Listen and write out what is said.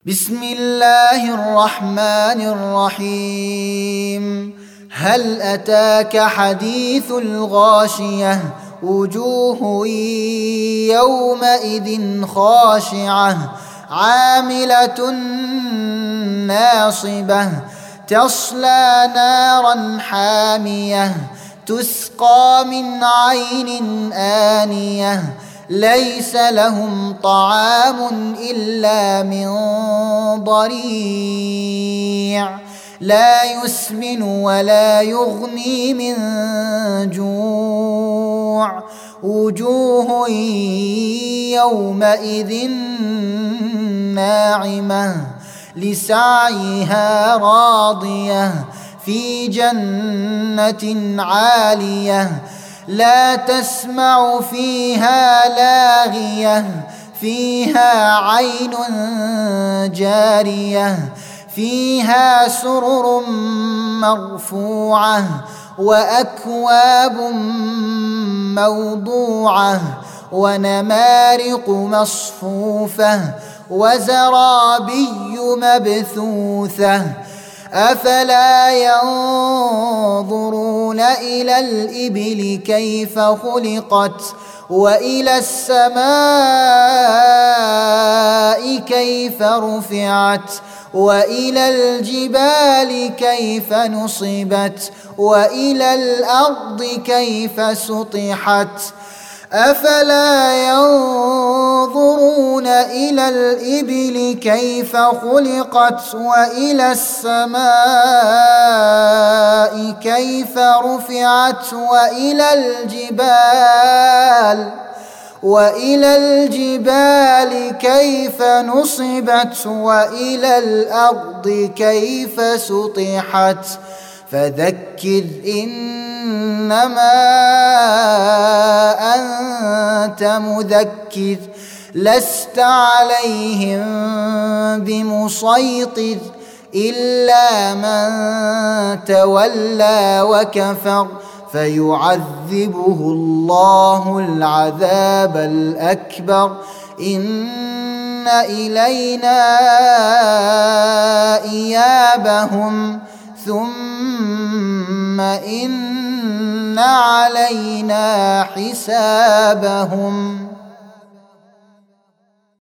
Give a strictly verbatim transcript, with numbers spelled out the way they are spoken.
بسم الله الرحمن الرحيم. هل أتاك حديث الغاشية؟ وجوه يومئذ خاشعة عاملة ناصبة تصلى نارا حامية تسقى من عين آنية ليس لهم طعام إلا من ضريع لا يسمن ولا يغني من جوع وجوه يومئذ ناعمة لسعيها راضية في جنة عالية لا تسمع فيها لاغية فيها عين جارية فيها سرر مرفوعة وأكواب موضوعة ونمارق مصفوفة وزرابي مبثوثة أفلا ينظرون إلى الإبل كيف خلقت وإلى السماء كيف رفعت وإلى الجبال كيف نصبت وإلى الأرض كيف سطحت أفلا ينظرون إلى الإبل كيف خلقت وإلى السماء كيف رفعت وإلى الجبال وإلى الجبال كيف نصبت وإلى الأرض كيف سطحت فذكر إنما أنت مذكر لست عليهم بمسيطر إلا من تولى وكفر فيعذبه الله العذاب الأكبر إن إلينا إيابهم ثم إن علينا حسابهم.